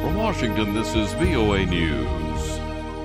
From Washington, this is VOA News.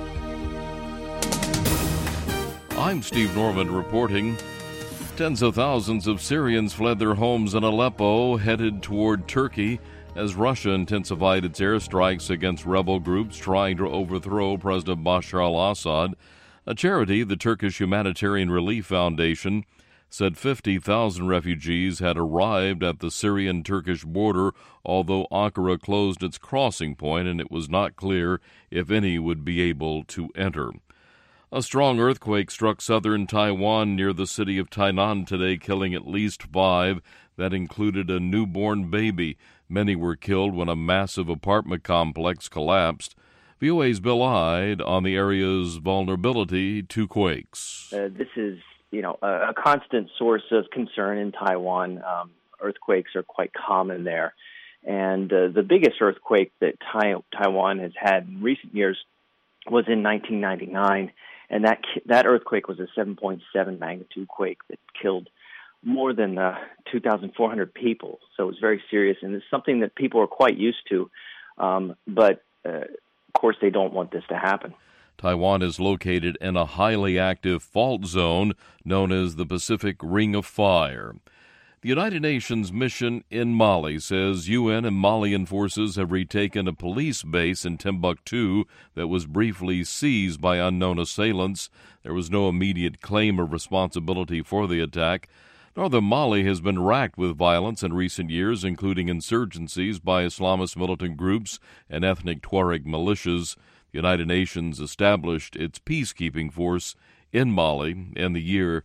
I'm Steve Norman reporting. Tens of thousands of Syrians fled their homes in Aleppo, headed toward Turkey, as Russia intensified its airstrikes against rebel groups trying to overthrow President Bashar al-Assad. A charity, the Turkish Humanitarian Relief Foundation, said 50,000 refugees had arrived at the Syrian-Turkish border, although Ankara closed its crossing point and it was not clear if any would be able to enter. A strong earthquake struck southern Taiwan near the city of Tainan today, killing at least 5. That included a newborn baby. Many were killed when a massive apartment complex collapsed. VOA's Bill Ide on the area's vulnerability to quakes. This is a constant source of concern in Taiwan. Earthquakes are quite common there. And the biggest earthquake that Taiwan has had in recent years was in 1999. And that earthquake was a 7.7 magnitude quake that killed more than 2,400 people. So it was very serious. And it's something that people are quite used to. But, of course, they don't want this to happen. Taiwan is located in a highly active fault zone known as the Pacific Ring of Fire. The United Nations mission in Mali says UN and Malian forces have retaken a police base in Timbuktu that was briefly seized by unknown assailants. There was no immediate claim of responsibility for the attack. Northern Mali has been racked with violence in recent years, including insurgencies by Islamist militant groups and ethnic Tuareg militias. The United Nations established its peacekeeping force in Mali in the year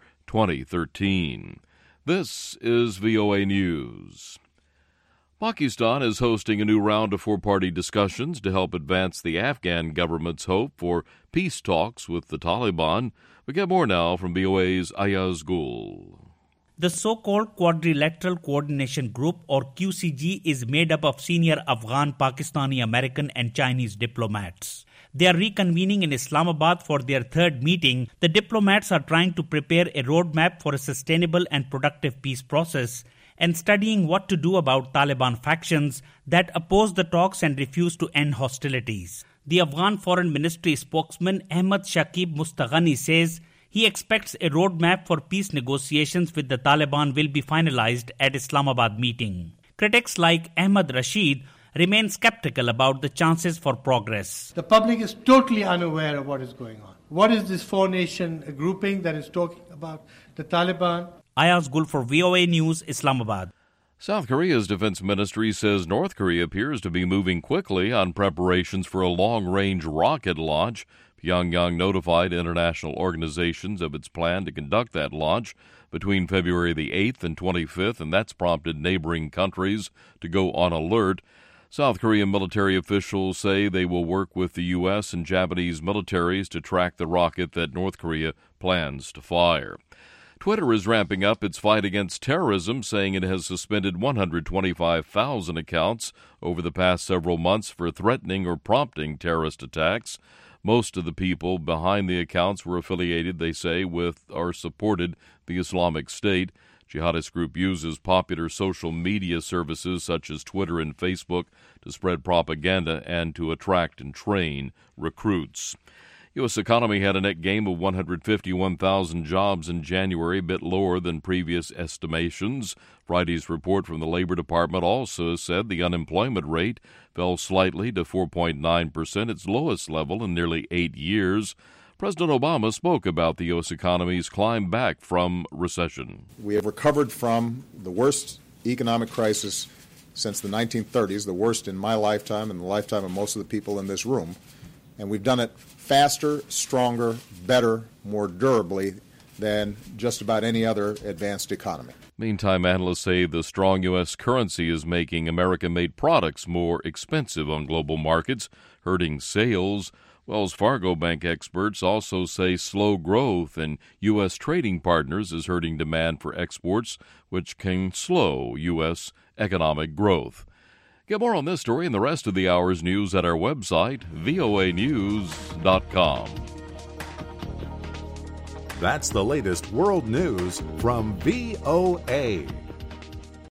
2013. This is VOA News. Pakistan is hosting a new round of four-party discussions to help advance the Afghan government's hope for peace talks with the Taliban. We get more now from VOA's Ayaz Gul. The so-called Quadrilateral Coordination Group, or QCG, is made up of senior Afghan, Pakistani, American, and Chinese diplomats. They are reconvening in Islamabad for their third meeting. The diplomats are trying to prepare a roadmap for a sustainable and productive peace process and studying what to do about Taliban factions that oppose the talks and refuse to end hostilities. The Afghan Foreign Ministry spokesman Ahmad Shakib Mustaghani says he expects a roadmap for peace negotiations with the Taliban will be finalized at Islamabad meeting. Critics like Ahmad Rashid remain skeptical about the chances for progress. The public is totally unaware of what is going on. What is this four-nation grouping that is talking about the Taliban? Ayaz Gul for VOA News, Islamabad. South Korea's defense ministry says North Korea appears to be moving quickly on preparations for a long-range rocket launch. Pyongyang notified international organizations of its plan to conduct that launch between February the 8th and 25th, and that's prompted neighboring countries to go on alert. South Korean military officials say they will work with the U.S. and Japanese militaries to track the rocket that North Korea plans to fire. Twitter is ramping up its fight against terrorism, saying it has suspended 125,000 accounts over the past several months for threatening or prompting terrorist attacks. Most of the people behind the accounts were affiliated, they say, with or supported the Islamic State. Jihadist group uses popular social media services such as Twitter and Facebook to spread propaganda and to attract and train recruits. U.S. economy had a net gain of 151,000 jobs in January, a bit lower than previous estimations. Friday's report from the Labor Department also said the unemployment rate fell slightly to 4.9%, its lowest level in nearly 8 years. President Obama spoke about the U.S. economy's climb back from recession. We have recovered from the worst economic crisis since the 1930s, the worst in my lifetime and the lifetime of most of the people in this room. And we've done it faster, stronger, better, more durably than just about any other advanced economy. Meantime, analysts say the strong U.S. currency is making American-made products more expensive on global markets, hurting sales. Wells Fargo Bank experts also say slow growth in U.S. trading partners is hurting demand for exports, which can slow U.S. economic growth. Get more on this story and the rest of the hour's news at our website, voanews.com. That's the latest world news from VOA.